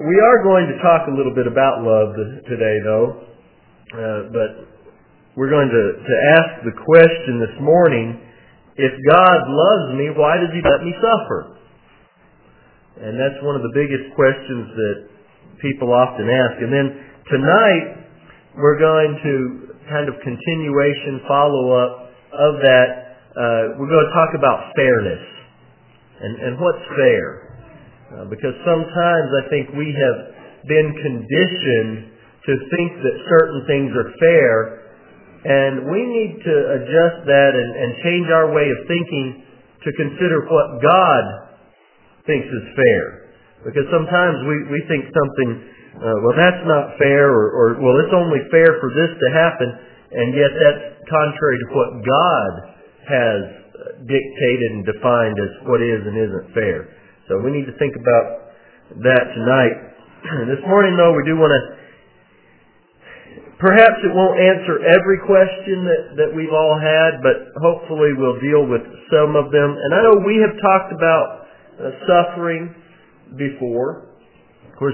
We are going to talk a little bit about love today, though. But we're going to ask the question this morning, if God loves me, why does He let me suffer? And that's one of the biggest questions that people often ask. And then tonight, we're going to kind of continuation, follow-up of that. We're going to talk about fairness and what's fair. Because sometimes I think we have been conditioned to think that certain things are fair, and we need to adjust that and change our way of thinking to consider what God thinks is fair. Because sometimes we think something, well, that's not fair, or well, it's only fair for this to happen, and yet that's contrary to what God has dictated and defined as what is and isn't fair. So we need to think about that tonight. This morning, though, we do want to, perhaps it won't answer every question that we've all had, but hopefully we'll deal with some of them. And I know we have talked about suffering before. Of course,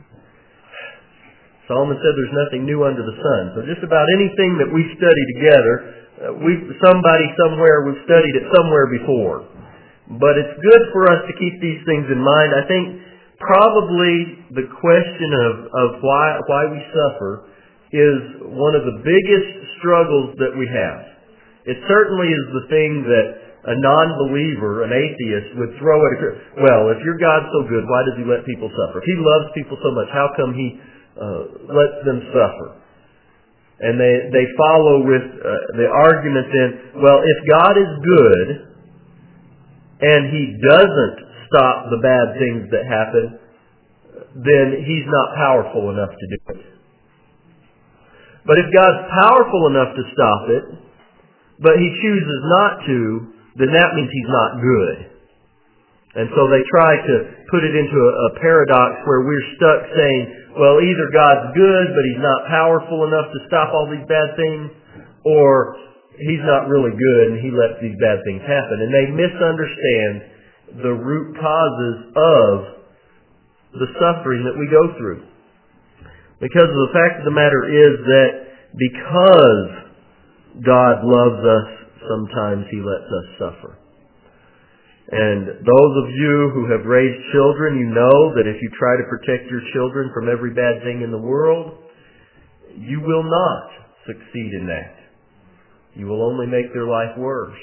Solomon said there's nothing new under the sun. So just about anything that we study together, somebody somewhere, we've studied it somewhere before. But it's good for us to keep these things in mind. I think probably the question of why we suffer is one of the biggest struggles that we have. It certainly is the thing that a non-believer, an atheist, would throw at a... Well, if your God's so good, why does He let people suffer? If He loves people so much, how come He lets them suffer? And they follow with the argument then, well, if God is good and He doesn't stop the bad things that happen, then He's not powerful enough to do it. But if God's powerful enough to stop it, but He chooses not to, then that means He's not good. And so they try to put it into a paradox where we're stuck saying, well, either God's good, but He's not powerful enough to stop all these bad things, or He's not really good and He lets these bad things happen. And they misunderstand the root causes of the suffering that we go through. Because the fact of the matter is that because God loves us, sometimes He lets us suffer. And those of you who have raised children, you know that if you try to protect your children from every bad thing in the world, you will not succeed in that. You will only make their life worse.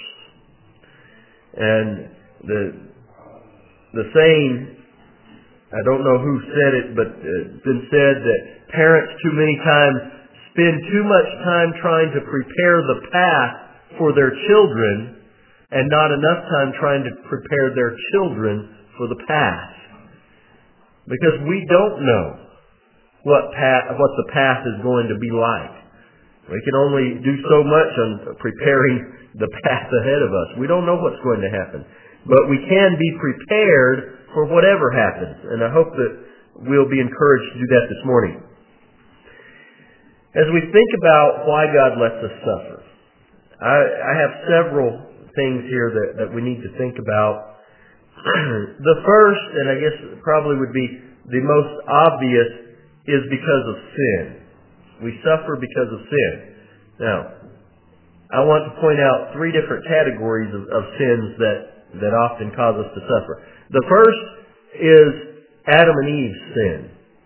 And the saying, I don't know who said it, but it's been said that parents too many times spend too much time trying to prepare the path for their children and not enough time trying to prepare their children for the path. Because we don't know what the path is going to be like. We can only do so much on preparing the path ahead of us. We don't know what's going to happen. But we can be prepared for whatever happens. And I hope that we'll be encouraged to do that this morning. As we think about why God lets us suffer, I have several things here that we need to think about. The first, and I guess probably would be the most obvious, is because of sin. We suffer because of sin. Now, I want to point out three different categories of sins that often cause us to suffer. The first is Adam and Eve's sin.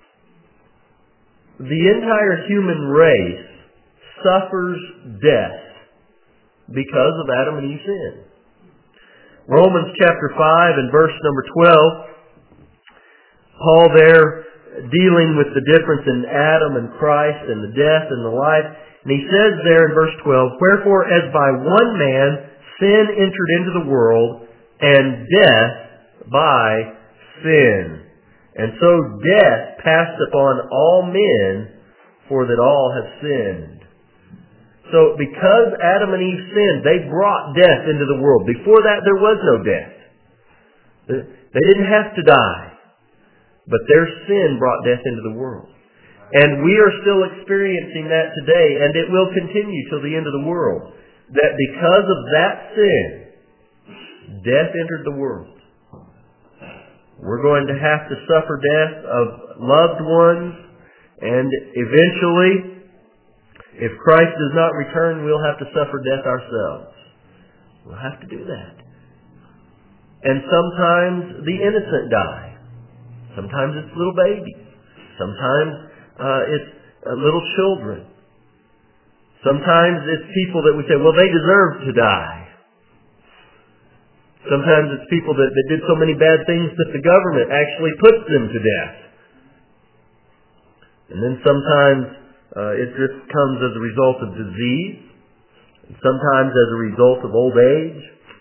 The entire human race suffers death because of Adam and Eve's sin. Romans chapter 5 and verse number 12, Paul there dealing with the difference in Adam and Christ and the death and the life. And he says there in verse 12, wherefore as by one man sin entered into the world, and death by sin. And so death passed upon all men, for that all have sinned. So because Adam and Eve sinned, they brought death into the world. Before that, there was no death. They didn't have to die. But their sin brought death into the world. And we are still experiencing that today, and it will continue till the end of the world. That because of that sin, death entered the world. We're going to have to suffer death of loved ones, and eventually, if Christ does not return, we'll have to suffer death ourselves. We'll have to do that. And sometimes the innocent die. Sometimes it's little babies. Sometimes it's little children. Sometimes it's people that we say, well, they deserve to die. Sometimes it's people that did so many bad things that the government actually puts them to death. And then sometimes it just comes as a result of disease. And sometimes as a result of old age.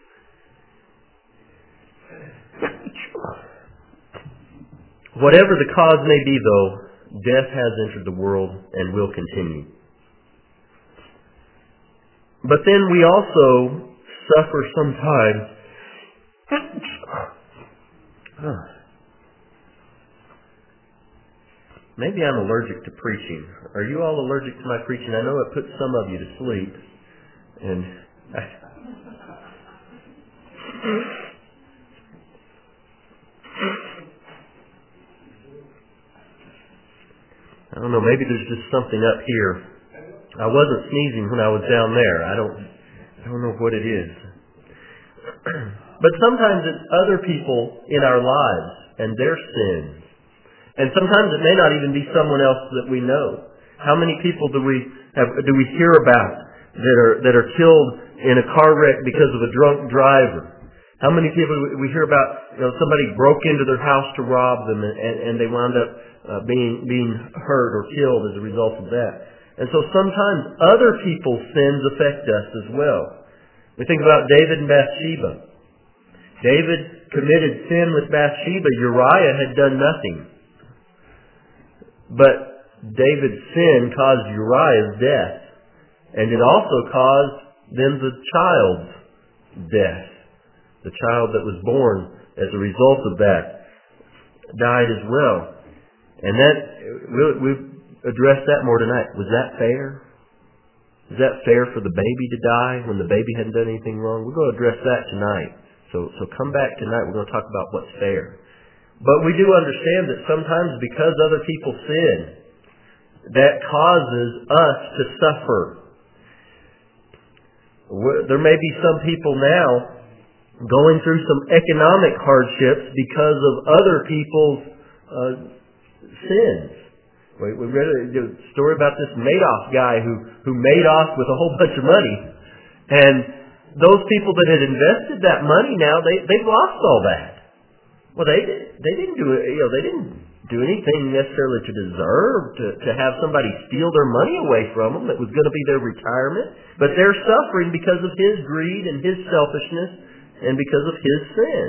Whatever the cause may be, though, death has entered the world and will continue. But then we also suffer sometimes. Maybe I'm allergic to preaching. Are you all allergic to my preaching? I know it puts some of you to sleep. And I don't know, maybe there's just something up here. I wasn't sneezing when I was down there. I don't know what it is. But sometimes it's other people in our lives and their sins. And sometimes it may not even be someone else that we know. How many people do we hear about that are killed in a car wreck because of a drunk driver? How many people we hear about, somebody broke into their house to rob them and they wound up being hurt or killed as a result of that. And so sometimes other people's sins affect us as well. We think about David and Bathsheba. David committed sin with Bathsheba. Uriah had done nothing. But David's sin caused Uriah's death. And it also caused then the child's death. The child that was born as a result of that died as well. And that, we've addressed that more tonight. Was that fair? Is that fair for the baby to die when the baby hadn't done anything wrong? We're going to address that tonight. So come back tonight. We're going to talk about what's fair. But we do understand that sometimes because other people sin, that causes us to suffer. There may be some people now going through some economic hardships because of other people's sins. We read a story about this Madoff guy who made off with a whole bunch of money. And those people that had invested that money now, they've lost all that. Well, they didn't do it. They didn't do anything necessarily to deserve to have somebody steal their money away from them that was going to be their retirement. But they're suffering because of his greed and his selfishness and because of his sin.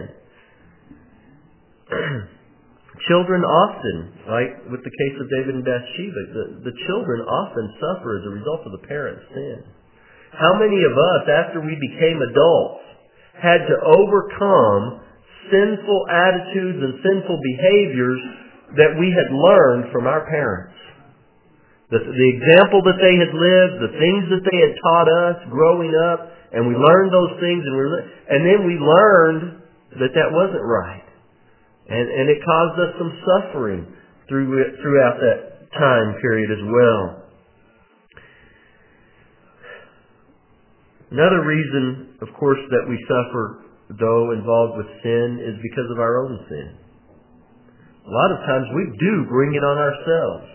Children often, like with the case of David and Bathsheba, the children often suffer as a result of the parents' sin. How many of us, after we became adults, had to overcome sinful attitudes and sinful behaviors that we had learned from our parents? The example that they had lived, the things that they had taught us growing up, and we learned those things, and then we learned that wasn't right. And it caused us some suffering throughout that time period as well. Another reason, of course, that we suffer, though involved with sin, is because of our own sin. A lot of times we do bring it on ourselves.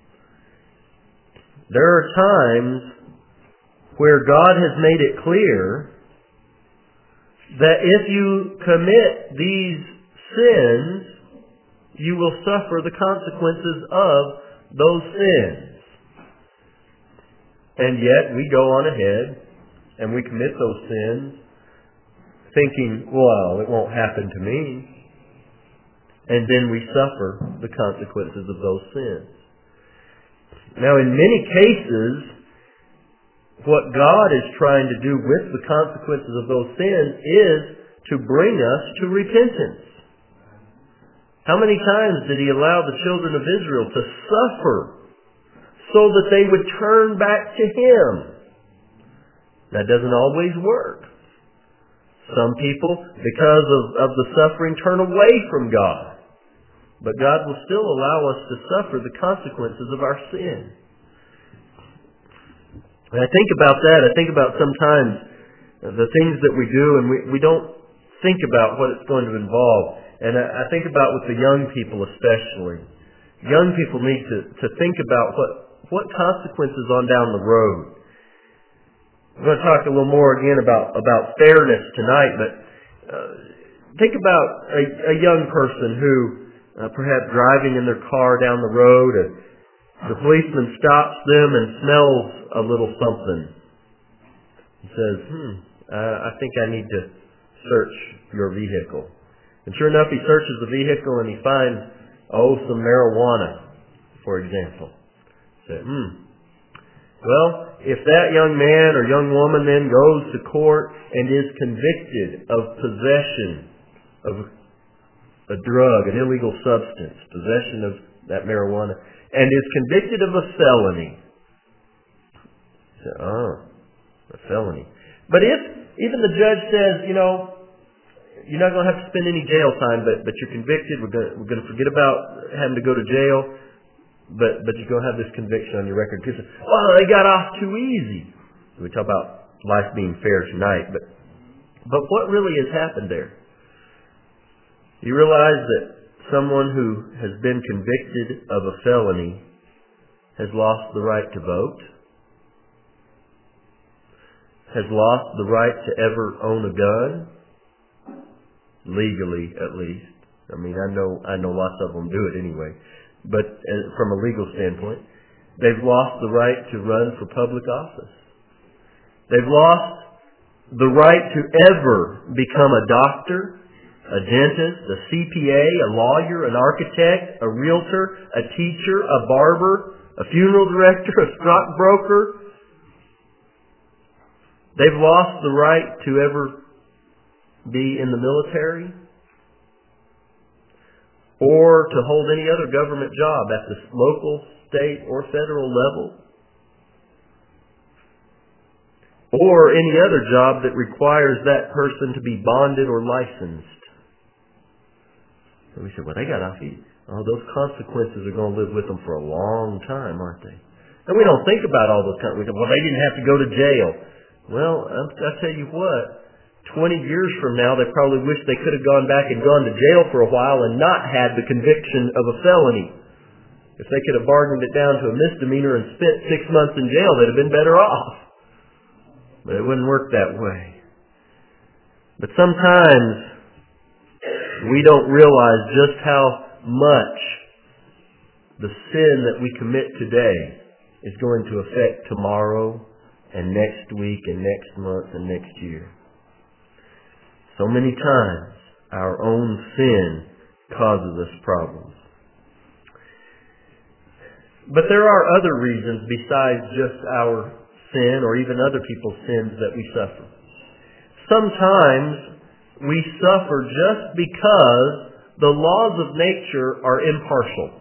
There are times where God has made it clear that if you commit these sins, you will suffer the consequences of those sins. And yet we go on ahead and we commit those sins thinking, well, it won't happen to me. And then we suffer the consequences of those sins. Now, in many cases, what God is trying to do with the consequences of those sins is to bring us to repentance. How many times did He allow the children of Israel to suffer so that they would turn back to Him? That doesn't always work. Some people, because of the suffering, turn away from God. But God will still allow us to suffer the consequences of our sin. And I think about that. I think about sometimes the things that we do, and we don't think about what it's going to involve. And I think about with the young people especially. Young people need to think about what consequences on down the road. I'm going to talk a little more again about fairness tonight, but think about a young person who perhaps driving in their car down the road, and the policeman stops them and smells a little something. He says, I think I need to search your vehicle. And sure enough, he searches the vehicle and he finds, some marijuana, for example. He said, Well, if that young man or young woman then goes to court and is convicted of possession of a drug, an illegal substance, possession of that marijuana, and is convicted of a felony. So, a felony. But if even the judge says, you're not going to have to spend any jail time, but you're convicted, we're going to forget about having to go to jail, but you're going to have this conviction on your record. Because, they got off too easy. We talk about life being fair tonight, but what really has happened there? You realize that someone who has been convicted of a felony has lost the right to vote, has lost the right to ever own a gun, legally at least. I mean, I know lots of them do it anyway, but from a legal standpoint, they've lost the right to run for public office. They've lost the right to ever become a doctor, a dentist, a CPA, a lawyer, an architect, a realtor, a teacher, a barber, a funeral director, a stockbroker. They've lost the right to ever be in the military or to hold any other government job at the local, state, or federal level, or any other job that requires that person to be bonded or licensed. And we said, they got off easy. Those consequences are going to live with them for a long time, aren't they? And we don't think about all those consequences. They didn't have to go to jail. Well, I'll tell you what, 20 years from now, they probably wish they could have gone back and gone to jail for a while and not had the conviction of a felony. If they could have bargained it down to a misdemeanor and spent 6 months in jail, they'd have been better off. But it wouldn't work that way. But sometimes we don't realize just how much the sin that we commit today is going to affect tomorrow and next week and next month and next year. So many times our own sin causes us problems. But there are other reasons besides just our sin or even other people's sins that we suffer. Sometimes we suffer just because the laws of nature are impartial.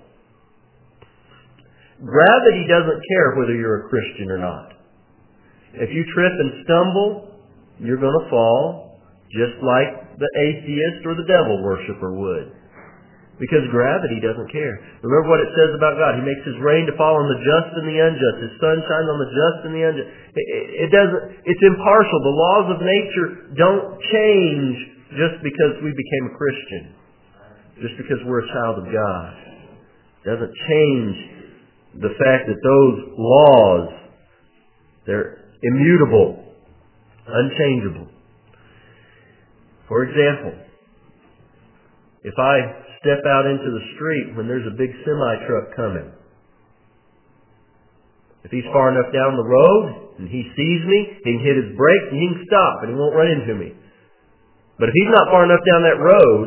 Gravity doesn't care whether you're a Christian or not. If you trip and stumble, you're going to fall, just like the atheist or the devil worshiper would. Because gravity doesn't care. Remember what it says about God. He makes His rain to fall on the just and the unjust. His sun shines on the just and the unjust. It's impartial. The laws of nature don't change just because we became a Christian. Just because we're a child of God. It doesn't change the fact that those laws, they're immutable, unchangeable. For example, if I step out into the street when there's a big semi-truck coming, if he's far enough down the road and he sees me, he can hit his brakes and he can stop and he won't run into me. But if he's not far enough down that road,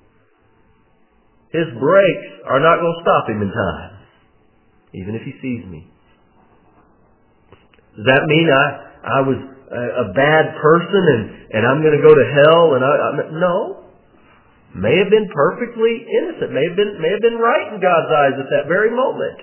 his brakes are not going to stop him in time, even if he sees me. Does that mean I was a bad person and I'm going to go to hell? No. May have been perfectly innocent. May have been right in God's eyes at that very moment.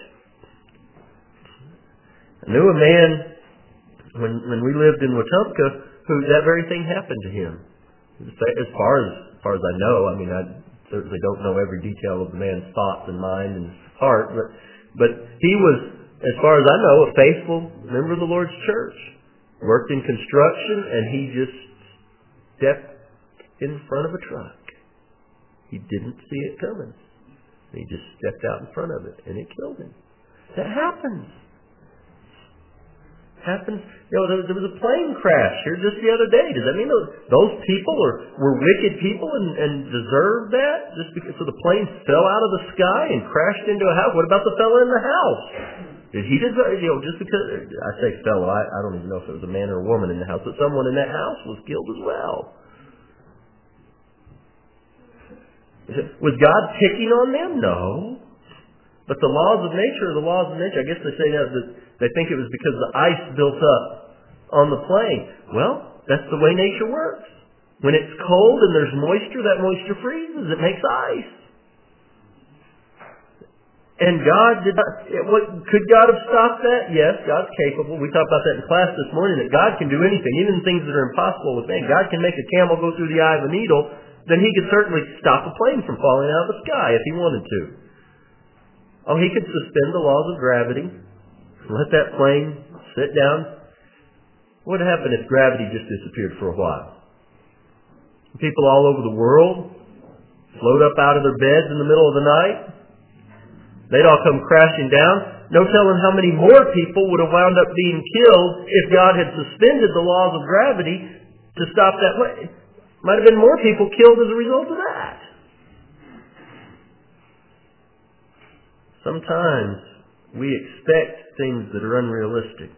I knew a man when we lived in Wetumpka who that very thing happened to him. As far as I know, I mean, certainly don't know every detail of the man's thoughts and mind and heart, but he was, as far as I know, a faithful member of the Lord's church. Worked in construction, and he just stepped in front of a truck. He didn't see it coming. He just stepped out in front of it, and it killed him. That happens. There was a plane crash here just the other day. Does that mean those people were wicked people and deserved that? Just because the plane fell out of the sky and crashed into a house? What about the fellow in the house? Did he deserve, just because, I say fellow, I don't even know if it was a man or a woman in the house, but someone in that house was killed as well. Was God picking on them? No. But the laws of nature are the laws of nature. I guess they say that they think it was because the ice built up on the plane. Well, that's the way nature works. When it's cold and there's moisture, that moisture freezes. It makes ice. And God did not, could God have stopped that? Yes, God's capable. We talked about that in class this morning, that God can do anything, even things that are impossible with man. God can make a camel go through the eye of a needle, then he could certainly stop a plane from falling out of the sky if he wanted to. Oh, he could suspend the laws of gravity, let that plane sit down. What would happen if gravity just disappeared for a while? People all over the world float up out of their beds in the middle of the night. They'd all come crashing down. No telling how many more people would have wound up being killed if God had suspended the laws of gravity to stop that way. Might have been more people killed as a result of that. Sometimes we expect things that are unrealistic.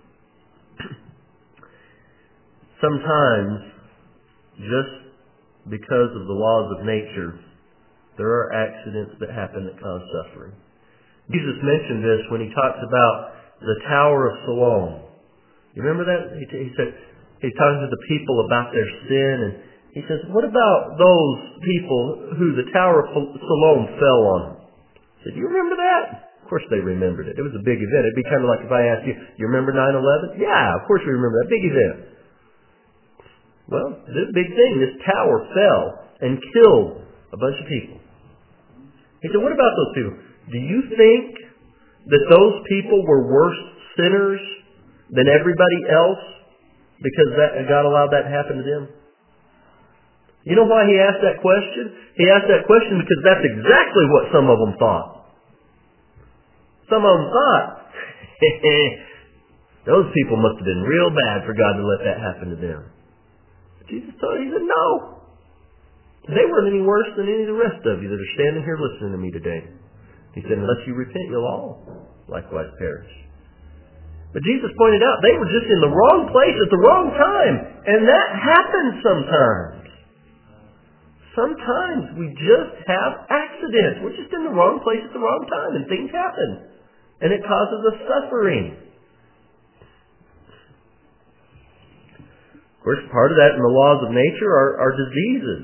Sometimes, just because of the laws of nature, there are accidents that happen that cause suffering. Jesus mentioned this when he talks about the Tower of Siloam. You remember that? He said, he's talking to the people about their sin, and he says, what about those people who the Tower of Siloam fell on? He said, do you remember that? Of course they remembered it. It was a big event. It'd be kind of like if I asked you, you remember 9/11? Yeah, of course we remember that. Big event. Well, this big thing, this tower fell and killed a bunch of people. He said, what about those people? Do you think that those people were worse sinners than everybody else because God allowed that to happen to them? You know why he asked that question? He asked that question because that's exactly what some of them thought. Some of them thought, those people must have been real bad for God to let that happen to them. Jesus told him, he said, no. They weren't any worse than any of the rest of you that are standing here listening to me today. He said, unless you repent, you'll all likewise perish. But Jesus pointed out, they were just in the wrong place at the wrong time. And that happens sometimes. Sometimes we just have accidents. We're just in the wrong place at the wrong time, and things happen. And it causes us suffering. Of course, part of that in the laws of nature are diseases.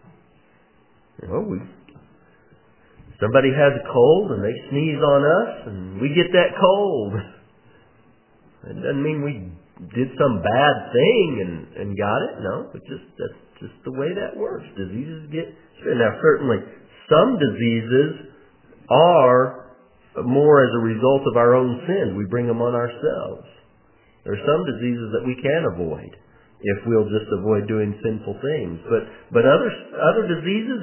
Somebody has a cold and they sneeze on us and we get that cold. It doesn't mean we did some bad thing and got it. No, that's just the way that works. Diseases get spread. Now, certainly, some diseases are more as a result of our own sins. We bring them on ourselves. There are some diseases that we can avoid if we'll just avoid doing sinful things. But other diseases,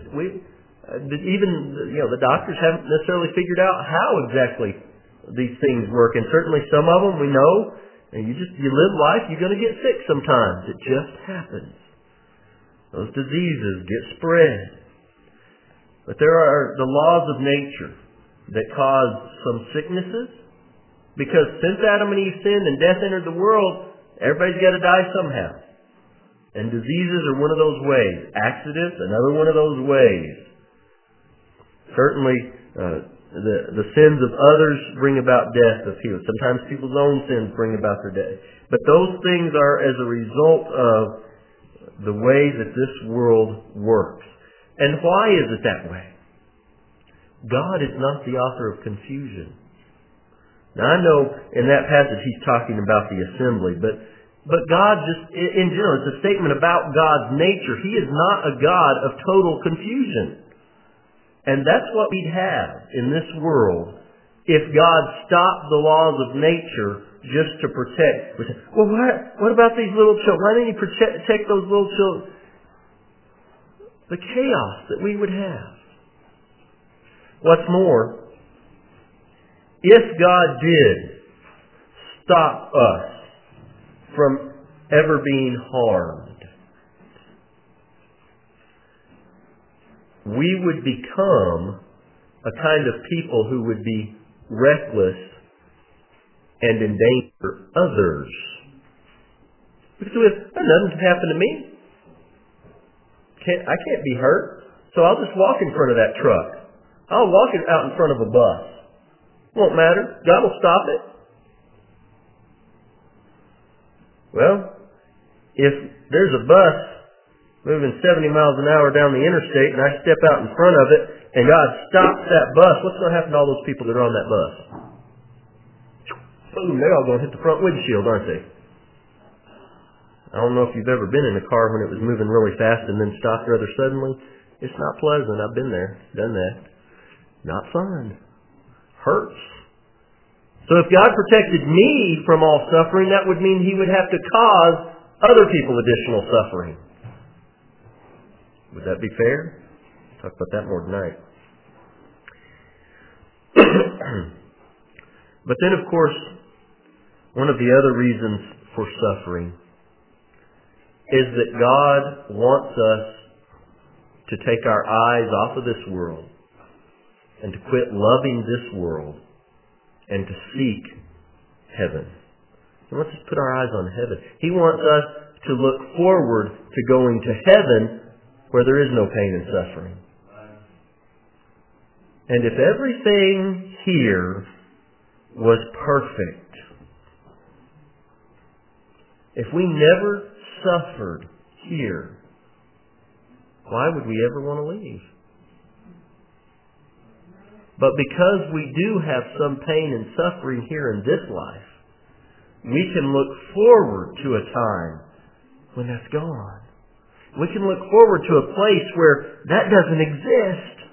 the doctors haven't necessarily figured out how exactly these things work. And certainly some of them we know, and you live life, you're going to get sick sometimes. It just happens. Those diseases get spread. But there are the laws of nature that cause some sicknesses. Because since Adam and Eve sinned and death entered the world, everybody's got to die somehow. And diseases are one of those ways. Accidents, another one of those ways. Certainly, the sins of others bring about death of people. Sometimes people's own sins bring about their death. But those things are as a result of the way that this world works. And why is it that way? God is not the author of confusion. Now I know in that passage he's talking about the assembly, but God just, in general, it's a statement about God's nature. He is not a God of total confusion. And that's what we'd have in this world if God stopped the laws of nature just to protect. Well, what about these little children? Why didn't He protect those little children? The chaos that we would have. What's more, if God did stop us from ever being harmed, we would become a kind of people who would be reckless and endanger others. Because nothing can happen to me. I can't be hurt, so I'll just walk in front of that truck. I'll walk it out in front of a bus. Won't matter. God will stop it. Well, if there's a bus moving 70 miles an hour down the interstate and I step out in front of it and God stops that bus, what's going to happen to all those people that are on that bus? Boom, they're all going to hit the front windshield, aren't they? I don't know if you've ever been in a car when it was moving really fast and then stopped rather suddenly. It's not pleasant. I've been there, done that. Not fun. Hurts. So if God protected me from all suffering, that would mean He would have to cause other people additional suffering. Would that be fair? Talk about that more tonight. But then, of course, one of the other reasons for suffering is that God wants us to take our eyes off of this world and to quit loving this world and to seek heaven. He wants us to put our eyes on heaven. He wants us to look forward to going to heaven where there is no pain and suffering. And if everything here was perfect, if we never suffered here, why would we ever want to leave? But because we do have some pain and suffering here in this life, we can look forward to a time when that's gone. We can look forward to a place where that doesn't exist.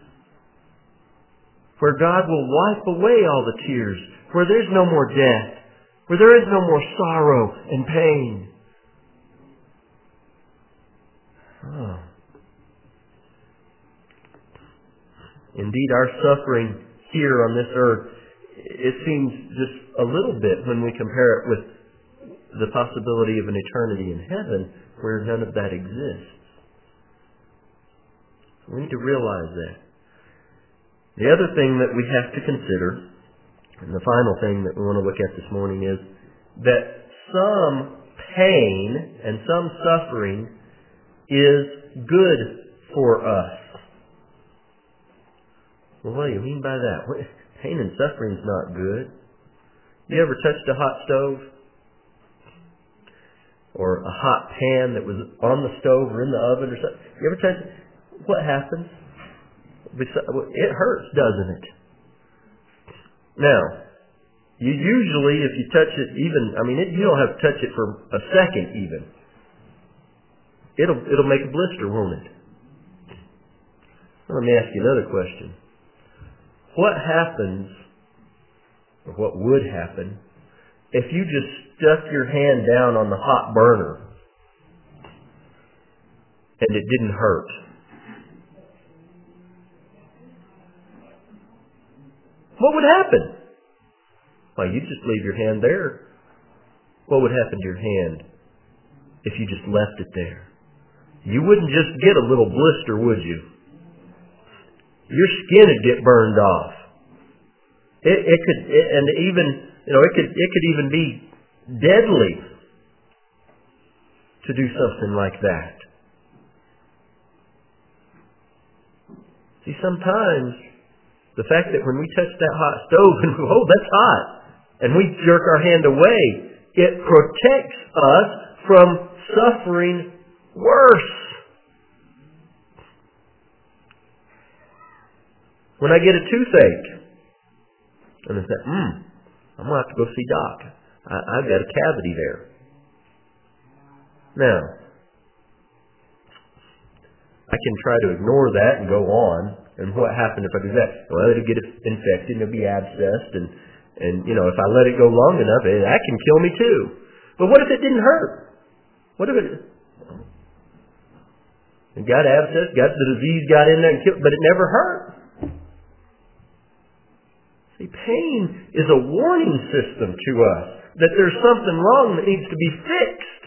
Where God will wipe away all the tears. Where there's no more death. Where there is no more sorrow and pain. Oh. Indeed, our suffering here on this earth, it seems just a little bit when we compare it with the possibility of an eternity in heaven where none of that exists. We need to realize that. The other thing that we have to consider, and the final thing that we want to look at this morning, is that some pain and some suffering is good for us. Well, what do you mean by that? Pain and suffering is not good. You ever touched a hot stove? Or a hot pan that was on the stove or in the oven or something? You ever touch it? What happens? It hurts, doesn't it? Now, you usually, if you touch it you don't have to touch it for a second even. It'll make a blister, won't it? Let me ask you another question. What happens, or what would happen, if you just stuck your hand down on the hot burner and it didn't hurt? What would happen? Well, you'd just leave your hand there. What would happen to your hand if you just left it there? You wouldn't just get a little blister, would you? Your skin would get burned off. It could even be deadly to do something like that. See, sometimes the fact that when we touch that hot stove and that's hot, and we jerk our hand away, it protects us from suffering worse. When I get a toothache, and I say, I'm going to have to go see Doc. I've got a cavity there. Now, I can try to ignore that and go on, And what happened if I do that? Well, it'll get infected and it'll be abscessed, and if I let it go long enough, that can kill me too. But what if it didn't hurt? What if it got abscessed, got the disease, got in there and killed, but it never hurt? See, pain is a warning system to us that there's something wrong that needs to be fixed.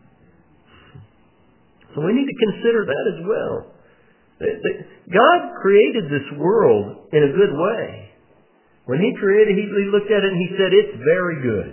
So we need to consider that as well. God created this world in a good way. When He created, He looked at it and He said, it's very good.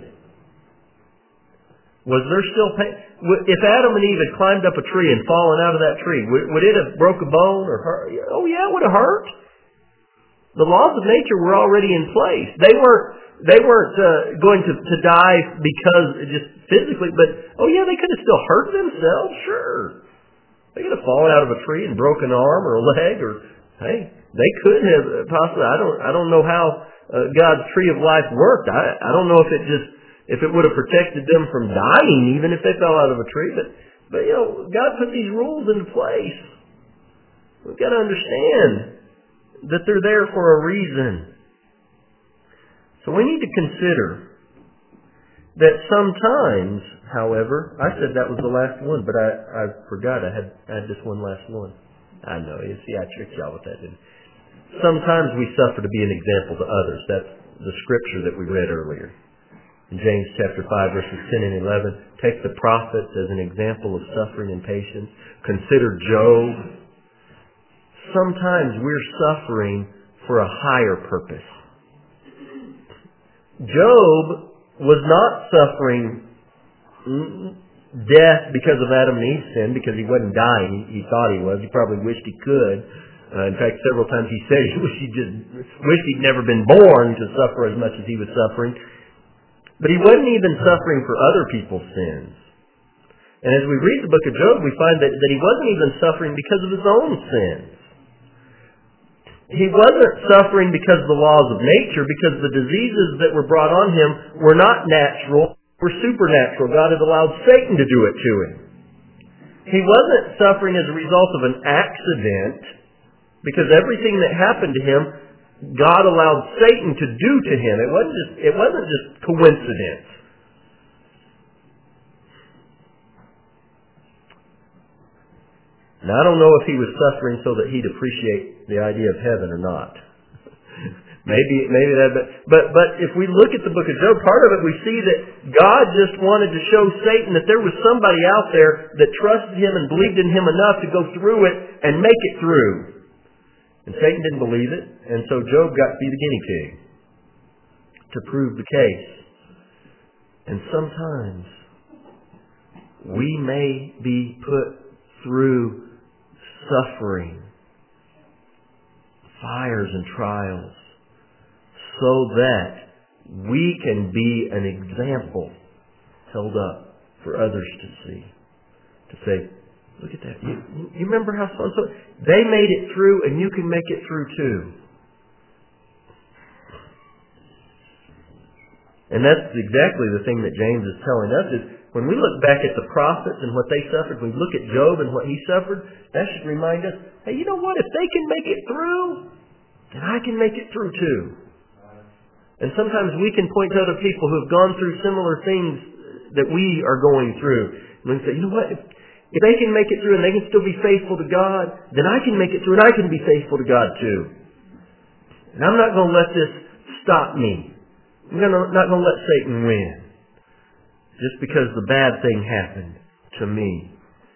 Was there still pain? If Adam and Eve had climbed up a tree and fallen out of that tree, would it have broke a bone or hurt? Oh yeah, it would have hurt. The laws of nature were already in place. They weren't going to die because just physically, but they could have still hurt themselves. Sure, they could have fallen out of a tree and broken an arm or a leg, or they could have possibly. I don't know how God's tree of life worked. I don't know if it would have protected them from dying, even if they fell out of a tree. But God put these rules into place. We've got to understand that they're there for a reason. So we need to consider that sometimes, however, I said that was the last one, but I forgot I had this one last one. I know, you see, I tricked y'all with that, didn't I? Sometimes we suffer to be an example to others. That's the scripture that we read earlier. In James chapter 5, verses 10 and 11, take the prophets as an example of suffering and patience. Consider Job. Sometimes we're suffering for a higher purpose. Job was not suffering death because of Adam and Eve's sin, because he wasn't dying. He thought he was. He probably wished he could. In fact, several times he said he wished he'd never been born to suffer as much as he was suffering. But he wasn't even suffering for other people's sins. And as we read the book of Job, we find that he wasn't even suffering because of his own sins. He wasn't suffering because of the laws of nature, because the diseases that were brought on him were not natural, were supernatural. God had allowed Satan to do it to him. He wasn't suffering as a result of an accident, because everything that happened to him, God allowed Satan to do to him. It wasn't just coincidence. Now, I don't know if he was suffering so that he'd appreciate the idea of heaven or not. maybe that, but if we look at the book of Job, part of it we see that God just wanted to show Satan that there was somebody out there that trusted him and believed in him enough to go through it and make it through. And Satan didn't believe it, and so Job got to be the guinea pig to prove the case. And sometimes we may be put through suffering, fires and trials, so that we can be an example held up for others to see. To say, look at that. You remember how so-and-so, they made it through and you can make it through too. And that's exactly the thing that James is telling us is, when we look back at the prophets and what they suffered, we look at Job and what he suffered, that should remind us, hey, you know what? If they can make it through, then I can make it through too. And sometimes we can point to other people who have gone through similar things that we are going through. And we can say, you know what? If they can make it through and they can still be faithful to God, then I can make it through and I can be faithful to God too. And I'm not going to let this stop me. I'm not going to let Satan win. Just because the bad thing happened to me.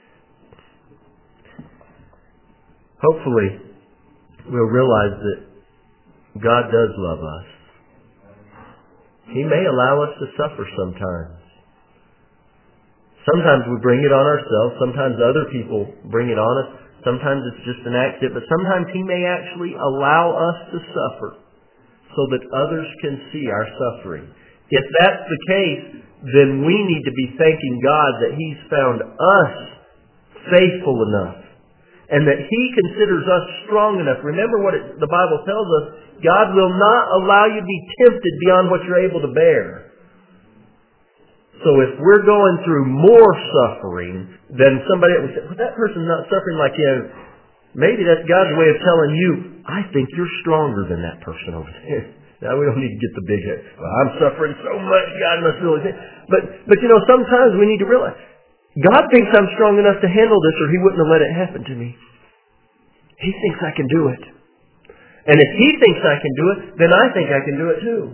Hopefully, we'll realize that God does love us. He may allow us to suffer sometimes. Sometimes we bring it on ourselves. Sometimes other people bring it on us. Sometimes it's just an accident. But sometimes He may actually allow us to suffer so that others can see our suffering. If that's the case, then we need to be thanking God that He's found us faithful enough and that He considers us strong enough. Remember what the Bible tells us, God will not allow you to be tempted beyond what you're able to bear. So if we're going through more suffering than somebody else, well, that person's not suffering like you. Maybe that's God's way of telling you, I think you're stronger than that person over there. Now, we don't need to get the big head. Well, I'm suffering so much, God must really think. But sometimes we need to realize, God thinks I'm strong enough to handle this or He wouldn't have let it happen to me. He thinks I can do it. And if He thinks I can do it, then I think I can do it too.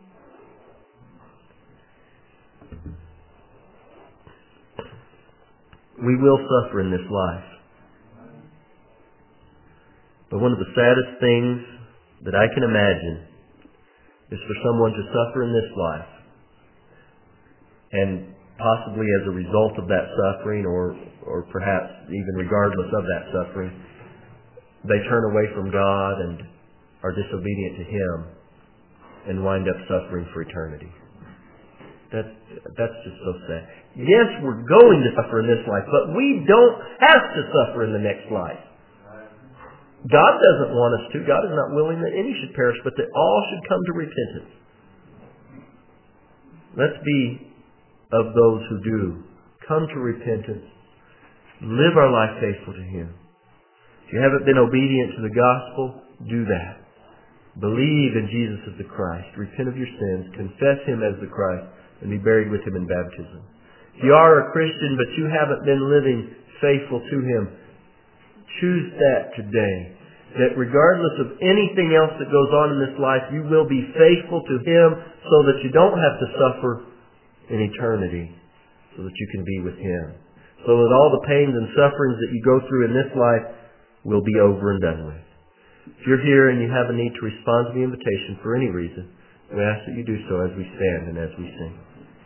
We will suffer in this life. But one of the saddest things that I can imagine is for someone to suffer in this life, and possibly as a result of that suffering, or perhaps even regardless of that suffering, they turn away from God and are disobedient to Him and wind up suffering for eternity. That's just so sad. Yes, we're going to suffer in this life, but we don't have to suffer in the next life. God doesn't want us to. God is not willing that any should perish, but that all should come to repentance. Let's be of those who do come to repentance, live our life faithful to Him. If you haven't been obedient to the gospel, do that. Believe in Jesus as the Christ. Repent of your sins. Confess Him as the Christ and be buried with Him in baptism. If you are a Christian but you haven't been living faithful to Him, choose that today. That regardless of anything else that goes on in this life, you will be faithful to Him so that you don't have to suffer in eternity, so that you can be with Him. So that all the pains and sufferings that you go through in this life will be over and done with. If you're here and you have a need to respond to the invitation for any reason, we ask that you do so as we stand and as we sing.